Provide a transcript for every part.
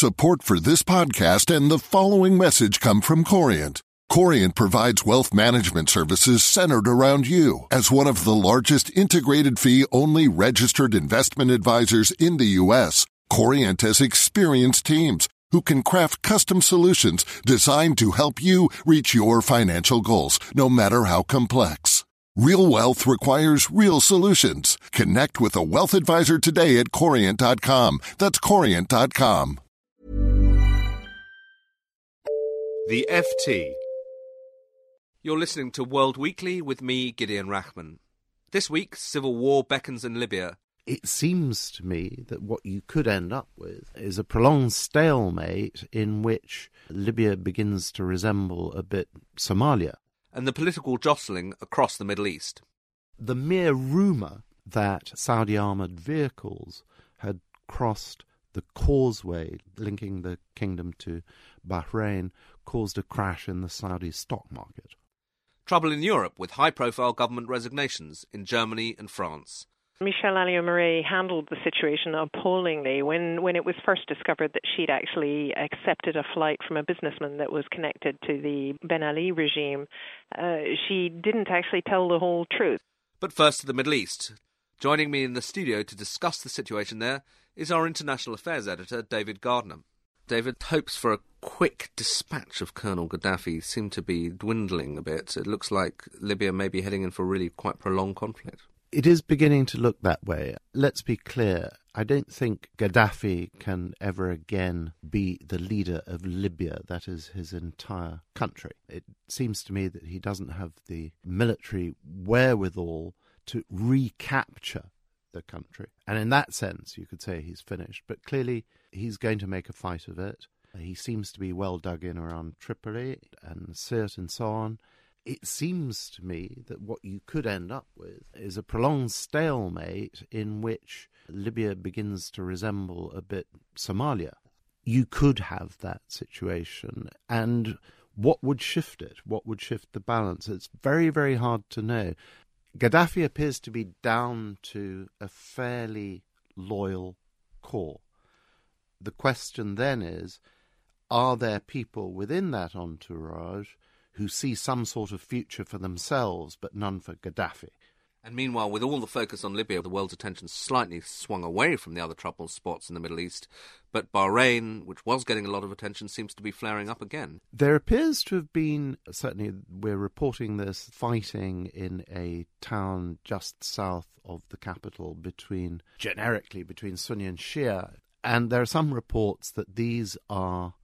Support for this podcast and the following message come from Corient. Corient provides wealth management services centered around you. As one of the largest integrated fee-only registered investment advisors in the U.S., Corient has experienced teams who can craft custom solutions designed to help you reach your financial goals, no matter how complex. Real wealth requires real solutions. Connect with a wealth advisor today at Corient.com. That's Corient.com. The FT. You're listening to World Weekly with me, Gideon Rachman. This week, civil war beckons in Libya. It seems to me that what you could end up with is a prolonged stalemate in which Libya begins to resemble a bit Somalia. And the political jostling across the Middle East. The mere rumour that Saudi armoured vehicles had crossed the causeway linking the kingdom to Bahrain caused a crash in the Saudi stock market. Trouble in Europe with high-profile government resignations in Germany and France. Michelle Alliot-Marie handled the situation appallingly when it was first discovered that she'd actually accepted a flight from a businessman that was connected to the Ben Ali regime. She didn't actually tell the whole truth. But first to the Middle East. Joining me in the studio to discuss the situation there is our international affairs editor, David Gardner. David, hopes for a quick dispatch of Colonel Gaddafi seem to be dwindling a bit. It looks like Libya may be heading in for a really quite prolonged conflict. It is beginning to look that way. Let's be clear. I don't think Gaddafi can ever again be the leader of Libya. That is his entire country. It seems to me that he doesn't have the military wherewithal to recapture the country. And in that sense, you could say he's finished. But clearly, he's going to make a fight of it. He seems to be well dug in around Tripoli and Sirte and so on. It seems to me that what you could end up with is a prolonged stalemate in which Libya begins to resemble a bit Somalia. You could have that situation. And what would shift it? What would shift the balance? It's very, very hard to know. Gaddafi appears to be down to a fairly loyal core. The question then is, are there people within that entourage who see some sort of future for themselves but none for Gaddafi? And meanwhile, with all the focus on Libya, the world's attention slightly swung away from the other trouble spots in the Middle East. But Bahrain, which was getting a lot of attention, seems to be flaring up again. There appears to have been, certainly we're reporting this, fighting in a town just south of the capital generically between Sunni and Shia. And there are some reports that these are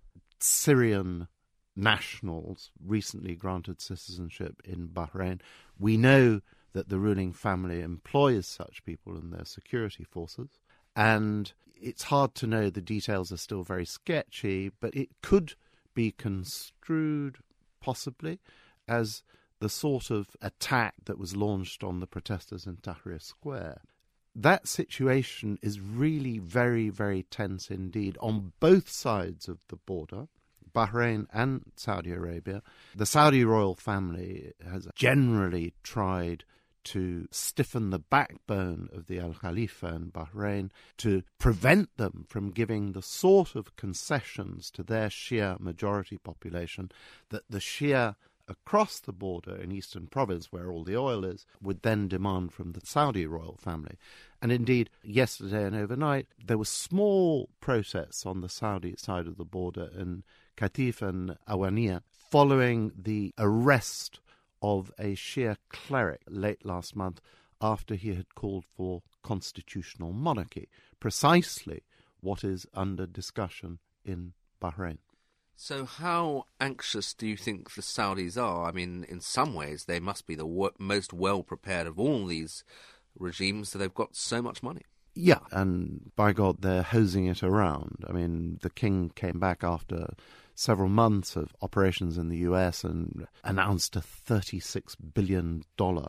Syrian nationals recently granted citizenship in Bahrain. We know that the ruling family employs such people in their security forces, and it's hard to know. The details are still very sketchy, but it could be construed possibly as the sort of attack that was launched on the protesters in Tahrir Square. That situation is really very, very tense indeed on both sides of the border, Bahrain and Saudi Arabia. The Saudi royal family has generally tried to stiffen the backbone of the Al Khalifa in Bahrain to prevent them from giving the sort of concessions to their Shia majority population that the Shia across the border in Eastern Province, where all the oil is, would then demand from the Saudi royal family. And indeed, yesterday and overnight, there were small protests on the Saudi side of the border in Qatif and Awaniya following the arrest of a Shia cleric late last month after he had called for constitutional monarchy, precisely what is under discussion in Bahrain. So how anxious do you think the Saudis are? I mean, in some ways, they must be the most well-prepared of all these regimes, so they've got so much money. Yeah, and by God, they're hosing it around. I mean, the king came back after several months of operations in the US and announced a $36 billion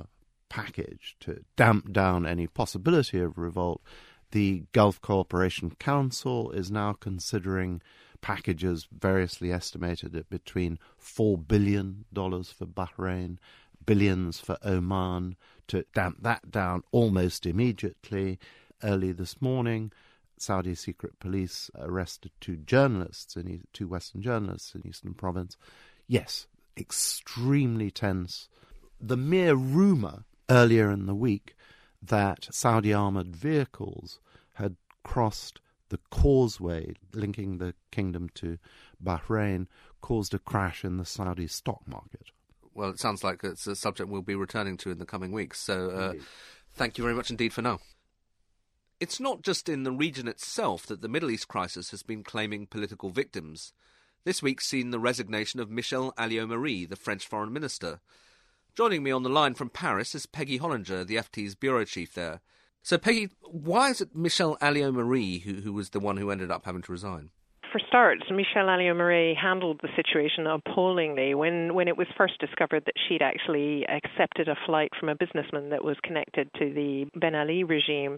package to damp down any possibility of revolt. The Gulf Cooperation Council is now considering packages variously estimated at between $4 billion for Bahrain, billions for Oman, to damp that down almost immediately. Early this morning, Saudi secret police arrested two Western journalists in Eastern Province. Yes, extremely tense. The mere rumour earlier in the week that Saudi armoured vehicles had crossed the causeway linking the kingdom to Bahrain caused a crash in the Saudi stock market. Well, it sounds like it's a subject we'll be returning to in the coming weeks, so thank you very much indeed for now. It's not just in the region itself that the Middle East crisis has been claiming political victims. This week's seen the resignation of Michel Alliot-Marie, the French foreign minister. Joining me on the line from Paris is Peggy Hollinger, the FT's bureau chief there. So, Peggy, why is it Michel Alliot-Marie who was the one who ended up having to resign? For starts, Michel Alliot-Marie handled the situation appallingly. When it was first discovered that she'd actually accepted a flight from a businessman that was connected to the Ben Ali regime,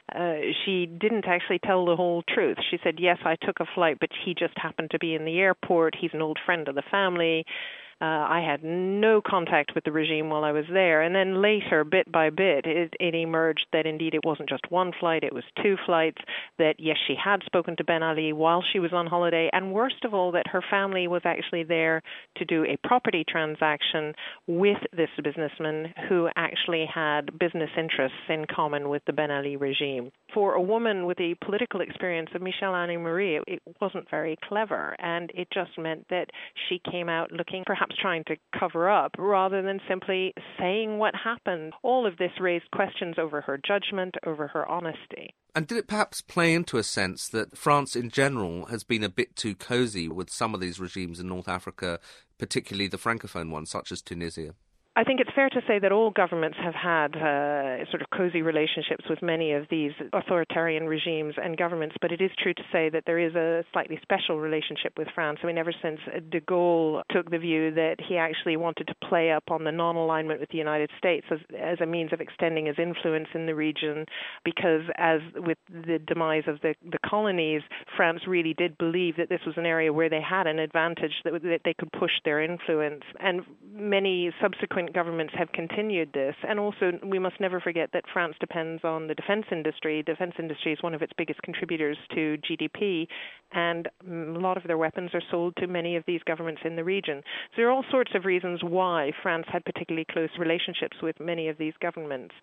she didn't actually tell the whole truth. She said, yes, I took a flight, but he just happened to be in the airport. He's an old friend of the family. I had no contact with the regime while I was there. And then later, bit by bit, it emerged that indeed it wasn't just one flight, it was two flights, that yes, she had spoken to Ben Ali while she was on holiday, and worst of all, that her family was actually there to do a property transaction with this businessman who actually had business interests in common with the Ben Ali regime. For a woman with the political experience of Michel Alliot-Marie, it wasn't very clever, and it just meant that she came out looking perhaps trying to cover up rather than simply saying what happened. All of this raised questions over her judgment, over her honesty. And did it perhaps play into a sense that France in general has been a bit too cosy with some of these regimes in North Africa, particularly the Francophone ones, such as Tunisia? I think it's fair to say that all governments have had sort of cozy relationships with many of these authoritarian regimes and governments, but it is true to say that there is a slightly special relationship with France. I mean, ever since de Gaulle took the view that he actually wanted to play up on the non-alignment with the United States as a means of extending his influence in the region, because as with the demise of the colonies, France really did believe that this was an area where they had an advantage, that they could push their influence. And many subsequent governments have continued this. And also, we must never forget that France depends on the defense industry. Defense industry is one of its biggest contributors to GDP, and a lot of their weapons are sold to many of these governments in the region. So there are all sorts of reasons why France had particularly close relationships with many of these governments.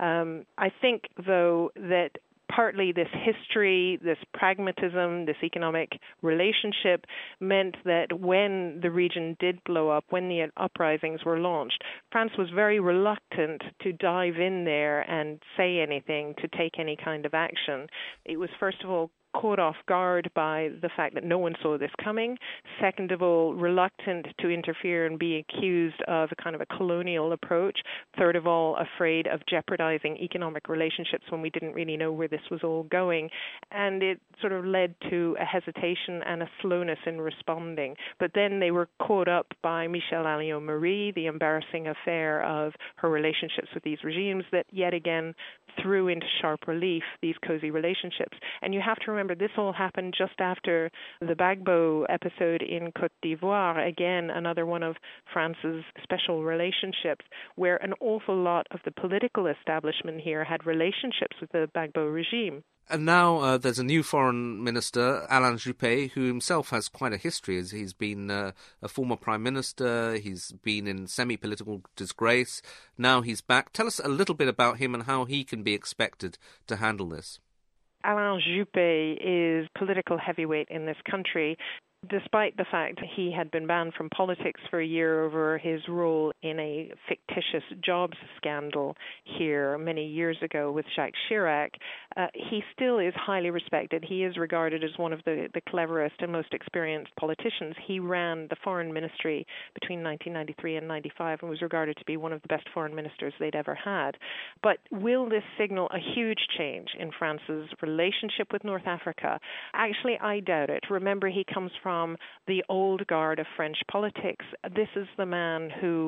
I think, though, that partly this history, this pragmatism, this economic relationship meant that when the region did blow up, when the uprisings were launched, France was very reluctant to dive in there and say anything, to take any kind of action. It was, first of all, caught off guard by the fact that no one saw this coming. Second of all, reluctant to interfere and be accused of a kind of a colonial approach. Third of all, afraid of jeopardizing economic relationships when we didn't really know where this was all going. And it sort of led to a hesitation and a slowness in responding. But then they were caught up by Michel Alliot-Marie, the embarrassing affair of her relationships with these regimes that yet again threw into sharp relief these cozy relationships. And you have to remember, this all happened just after the Gbagbo episode in Côte d'Ivoire, again, another one of France's special relationships, where an awful lot of the political establishment here had relationships with the Gbagbo regime. And now there's a new foreign minister, Alain Juppé, who himself has quite a history. He's been a former prime minister, he's been in semi-political disgrace, now he's back. Tell us a little bit about him and how he can be expected to handle this. Alain Juppé is political heavyweight in this country. Despite the fact he had been banned from politics for a year over his role in a fictitious jobs scandal here many years ago with Jacques Chirac, he still is highly respected. He is regarded as one of the cleverest and most experienced politicians. He ran the foreign ministry between 1993 and 95 and was regarded to be one of the best foreign ministers they'd ever had. But will this signal a huge change in France's relationship with North Africa? Actually, I doubt it. Remember, he comes from the old guard of French politics. This is the man who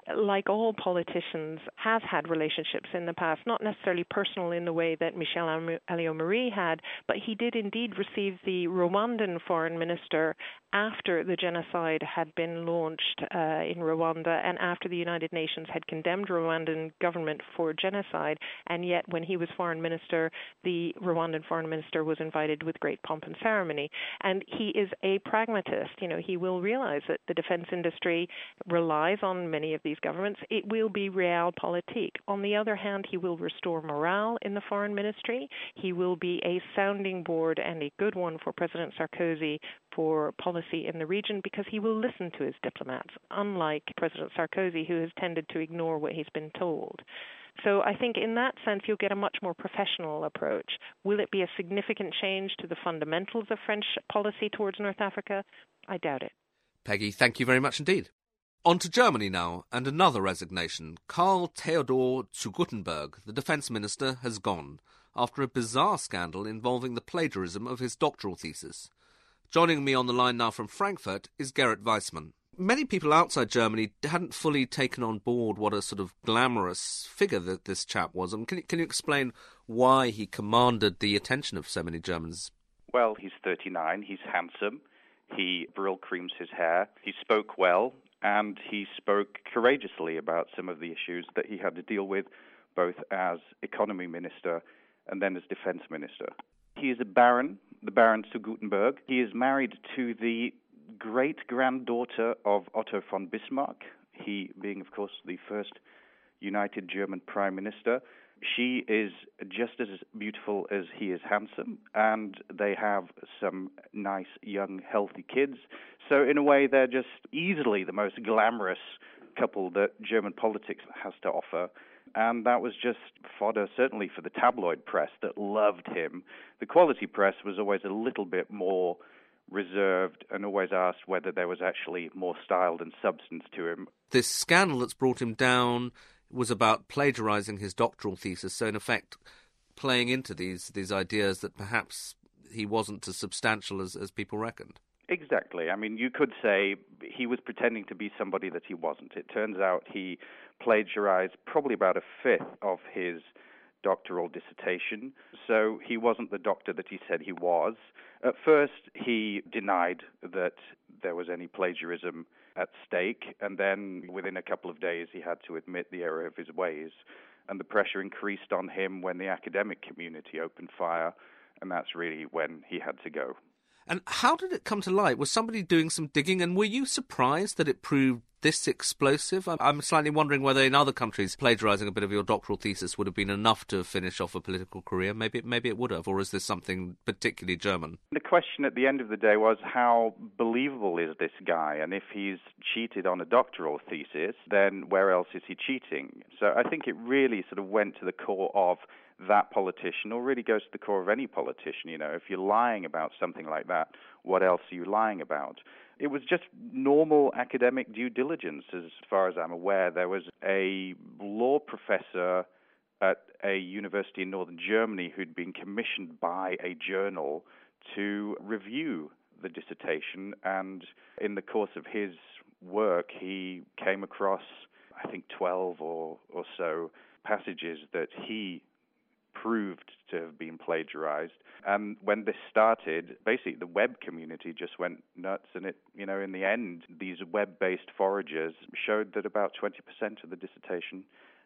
like all politicians, has had relationships in the past, not necessarily personal in the way that Michel Alliot-Marie had, but he did indeed receive the Rwandan foreign minister after the genocide had been launched in Rwanda and after the United Nations had condemned Rwandan government for genocide. And yet, when he was foreign minister, the Rwandan foreign minister was invited with great pomp and ceremony. And he is a pragmatist. He will realize that the defense industry relies on many of these governments. It will be realpolitik. On the other hand, he will restore morale in the foreign ministry. He will be a sounding board, and a good one, for President Sarkozy for policy in the region, because he will listen to his diplomats, unlike President Sarkozy, who has tended to ignore what he's been told. So I think in that sense you'll get a much more professional approach. Will it be a significant change to the fundamentals of French policy towards North Africa? I doubt it. Peggy, thank you very much indeed. On to Germany now, and another resignation. Karl Theodor zu Guttenberg, the defence minister, has gone after a bizarre scandal involving the plagiarism of his doctoral thesis. Joining me on the line now from Frankfurt is Gerrit Weissmann. Many people outside Germany hadn't fully taken on board what a sort of glamorous figure that this chap was. And can you explain why he commanded the attention of so many Germans? Well, he's 39, he's handsome, he Brill creams his hair, he spoke well, and he spoke courageously about some of the issues that he had to deal with, both as economy minister and then as defense minister. He is a baron, the Baron zu Guttenberg. He is married to the great-granddaughter of Otto von Bismarck, he being, of course, the first United German Prime Minister. She is just as beautiful as he is handsome, and they have some nice, young, healthy kids. So in a way, they're just easily the most glamorous couple that German politics has to offer. And that was just fodder, certainly for the tabloid press that loved him. The quality press was always a little bit more reserved and always asked whether there was actually more style than substance to him. This scandal that's brought him down was about plagiarizing his doctoral thesis, so in effect playing into these ideas that perhaps he wasn't as substantial as people reckoned. Exactly. I mean, you could say he was pretending to be somebody that he wasn't. It turns out he plagiarized probably about a fifth of his doctoral dissertation, so he wasn't the doctor that he said he was. At first, he denied that there was any plagiarism at stake, and then within a couple of days he had to admit the error of his ways, and the pressure increased on him when the academic community opened fire, and that's really when he had to go. And how did it come to light? Was somebody doing some digging, and were you surprised that it proved this explosive? I'm slightly wondering whether in other countries plagiarizing a bit of your doctoral thesis would have been enough to finish off a political career. Maybe it would have, or is this something particularly German? The question at the end of the day was, how believable is this guy? And if he's cheated on a doctoral thesis, then where else is he cheating? So I think it really sort of went to the core of that politician, or really goes to the core of any politician. If you're lying about something like that, what else are you lying about? It was just normal academic due diligence, as far as I'm aware. There was a law professor at a university in northern Germany who'd been commissioned by a journal to review the dissertation, and in the course of his work, he came across, I think, 12 or so passages that he proved to have been plagiarized. And when this started, basically the web community just went nuts, and it, in the end, these web-based foragers showed that about 20% of the dissertation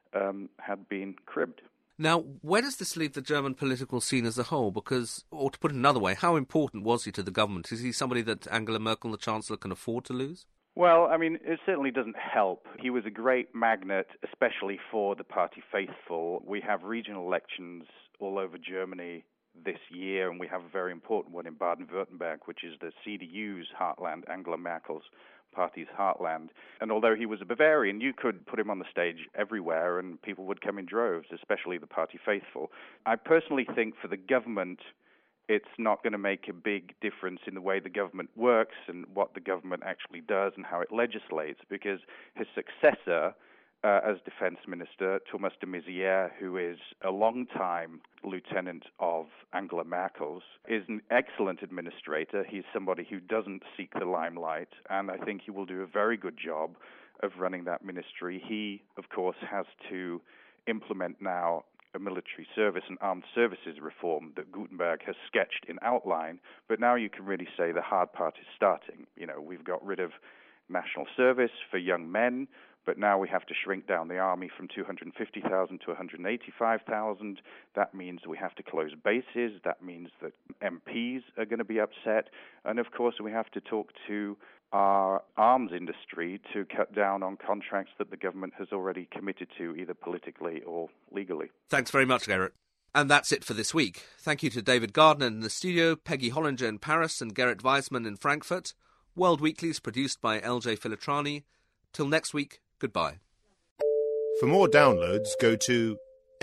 had been cribbed. Now, where does this leave the German political scene as a whole? Because, or to put it another way, how important was he to the government? Is he somebody that Angela Merkel, the Chancellor, can afford to lose? Well, I mean, it certainly doesn't help. He was a great magnet, especially for the party faithful. We have regional elections all over Germany this year, and we have a very important one in Baden-Württemberg, which is the CDU's heartland, Angela Merkel's party's heartland. And although he was a Bavarian, you could put him on the stage everywhere, and people would come in droves, especially the party faithful. I personally think for the government, it's not going to make a big difference in the way the government works and what the government actually does and how it legislates, because his successor, as Defense Minister, Thomas de Maizière, who is a long-time lieutenant of Angela Merkel's, is an excellent administrator. He's somebody who doesn't seek the limelight, and I think he will do a very good job of running that ministry. He, of course, has to implement now a military service and armed services reform that Gutenberg has sketched in outline, but now you can really say the hard part is starting. We've got rid of national service for young men, but now we have to shrink down the army from 250,000 to 185,000. That means we have to close bases. That means that MPs are going to be upset. And of course, we have to talk to our arms industry to cut down on contracts that the government has already committed to, either politically or legally. Thanks very much, Gerrit. And that's it for this week. Thank you to David Gardner in the studio, Peggy Hollinger in Paris, and Gerrit Weisman in Frankfurt. World Weekly is produced by LJ Filitrani. Till next week, goodbye. For more downloads, go to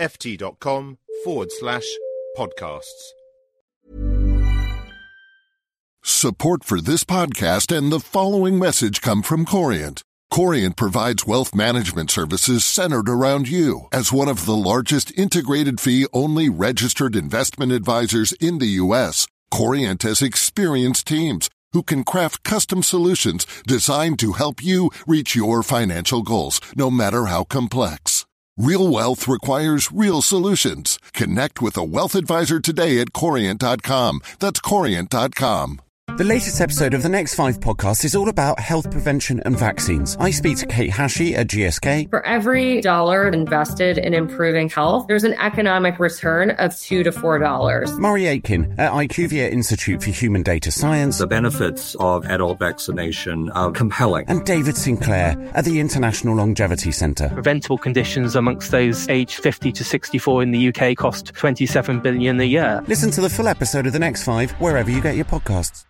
ft.com/podcasts. Support for this podcast and the following message come from Corient. Corient provides wealth management services centered around you. As one of the largest integrated fee-only registered investment advisors in the U.S., Corient has experienced teams who can craft custom solutions designed to help you reach your financial goals, no matter how complex. Real wealth requires real solutions. Connect with a wealth advisor today at Corient.com. That's Corient.com. The latest episode of the Next 5 podcast is all about health prevention and vaccines. I speak to Kate Hashey at GSK. For every dollar invested in improving health, there's an economic return of $2 to $4. Murray Aitken at IQVIA Institute for Human Data Science. The benefits of adult vaccination are compelling. And David Sinclair at the International Longevity Centre. Preventable conditions amongst those aged 50 to 64 in the UK cost $27 billion a year. Listen to the full episode of the Next 5 wherever you get your podcasts.